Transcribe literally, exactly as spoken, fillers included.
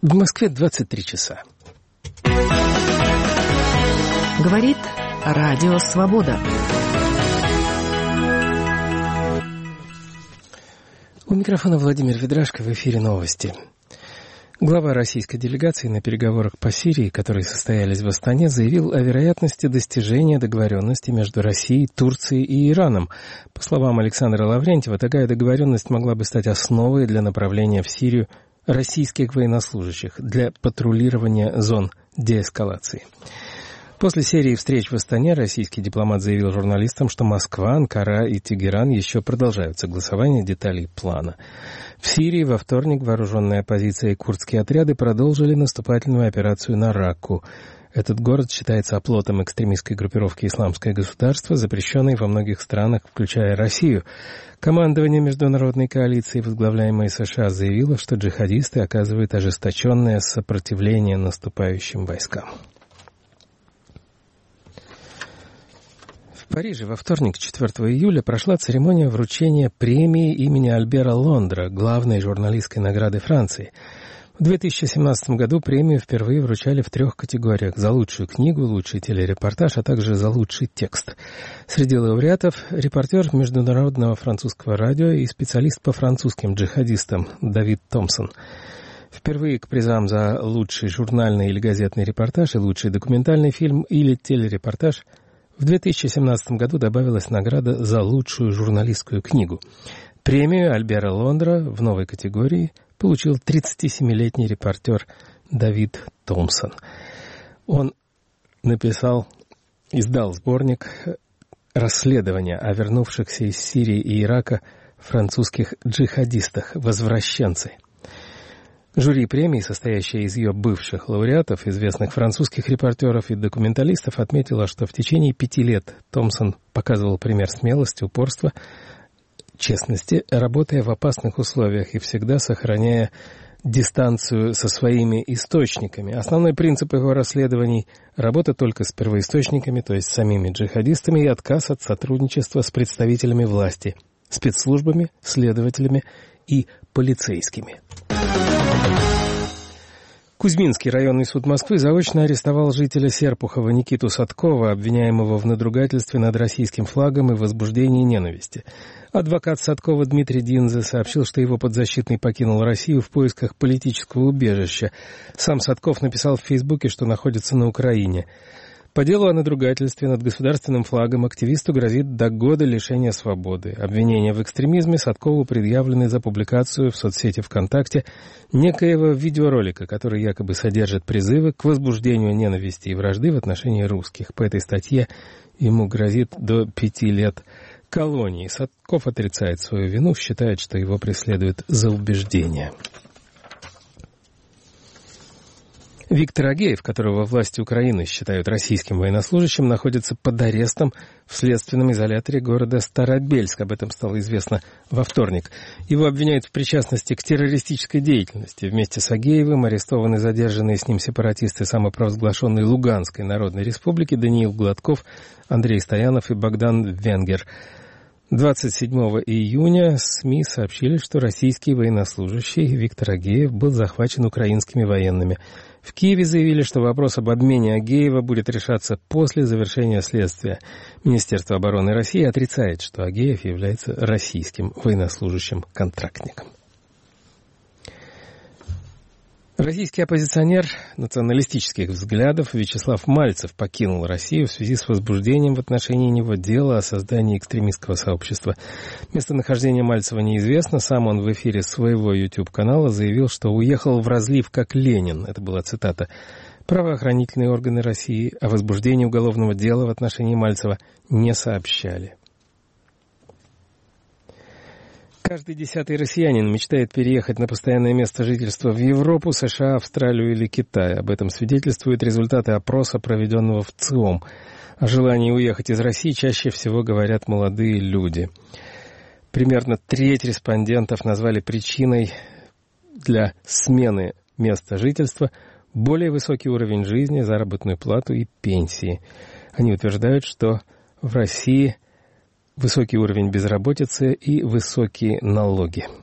В Москве двадцать три часа. Говорит Радио Свобода. У микрофона Владимир Ведрашко, в эфире новости. Глава российской делегации на переговорах по Сирии, которые состоялись в Астане, заявил о вероятности достижения договоренности между Россией, Турцией и Ираном. По словам Александра Лаврентьева, такая договоренность могла бы стать основой для направления в Сирию российских военнослужащих для патрулирования зон деэскалации. После серии встреч в Астане российский дипломат заявил журналистам, что Москва, Анкара и Тегеран еще продолжают согласование деталей плана. В Сирии во вторник вооруженная оппозиция и курдские отряды продолжили наступательную операцию на Ракку. Этот город считается оплотом экстремистской группировки «Исламское государство», запрещенной во многих странах, включая Россию. Командование международной коалиции, возглавляемой США, заявило, что джихадисты оказывают ожесточенное сопротивление наступающим войскам. В Париже во вторник, четвёртого июля, прошла церемония вручения премии имени Альбера Лондра, главной журналистской награды Франции. В две тысячи семнадцатом году премию впервые вручали в трех категориях: за лучшую книгу, лучший телерепортаж, а также за лучший текст. Среди лауреатов репортер международного французского радио и специалист по французским джихадистам Давид Томпсон. Впервые к призам за лучший журнальный или газетный репортаж и лучший документальный фильм или телерепортаж в две тысячи семнадцатом году добавилась награда за лучшую журналистскую книгу. Премию Альбера Лондра в новой категории получил тридцатисемилетний репортер Давид Томпсон. Он написал, издал сборник расследования о вернувшихся из Сирии и Ирака французских джихадистах «Возвращенцы». Жюри премии, состоящее из ее бывших лауреатов, известных французских репортеров и документалистов, отметило, что в течение пяти лет Томпсон показывал пример смелости, упорства, честности, работая в опасных условиях и всегда сохраняя дистанцию со своими источниками. Основной принцип его расследований – работа только с первоисточниками, то есть самими джихадистами, и отказ от сотрудничества с представителями власти, спецслужбами, следователями и полицейскими. Кузьминский районный суд Москвы заочно арестовал жителя Серпухова Никиту Садкова, обвиняемого в надругательстве над российским флагом и возбуждении ненависти. Адвокат Садкова Дмитрий Динзе сообщил, что его подзащитный покинул Россию в поисках политического убежища. Сам Садков написал в Фейсбуке, что находится на Украине. По делу о надругательстве над государственным флагом активисту грозит до года лишения свободы. Обвинения в экстремизме Садкову предъявлены за публикацию в соцсети ВКонтакте некоего видеоролика, который якобы содержит призывы к возбуждению ненависти и вражды в отношении русских. По этой статье ему грозит до пяти лет колонии. Садков отрицает свою вину, считает, что его преследуют за убеждения. Виктор Агеев, которого власти Украины считают российским военнослужащим, находится под арестом в следственном изоляторе города Старобельск. Об этом стало известно во вторник. Его обвиняют в причастности к террористической деятельности. Вместе с Агеевым арестованы задержанные с ним сепаратисты самопровозглашенной Луганской Народной Республики Даниил Гладков, Андрей Стоянов и Богдан Венгер. двадцать седьмого июня СМИ сообщили, что российский военнослужащий Виктор Агеев был захвачен украинскими военными. В Киеве заявили, что вопрос об обмене Агеева будет решаться после завершения следствия. Министерство обороны России отрицает, что Агеев является российским военнослужащим-контрактником. Российский оппозиционер националистических взглядов Вячеслав Мальцев покинул Россию в связи с возбуждением в отношении него дела о создании экстремистского сообщества. Местонахождение Мальцева неизвестно. Сам он в эфире своего YouTube-канала заявил, что уехал в разлив как Ленин. Это была цитата. Правоохранительные органы России о возбуждении уголовного дела в отношении Мальцева не сообщали. Каждый десятый россиянин мечтает переехать на постоянное место жительства в Европу, США, Австралию или Китай. Об этом свидетельствуют результаты опроса, проведенного в ЦИОМ. О желании уехать из России чаще всего говорят молодые люди. Примерно треть респондентов назвали причиной для смены места жительства более высокий уровень жизни, заработную плату и пенсии. Они утверждают, что в России высокий уровень безработицы и высокие налоги.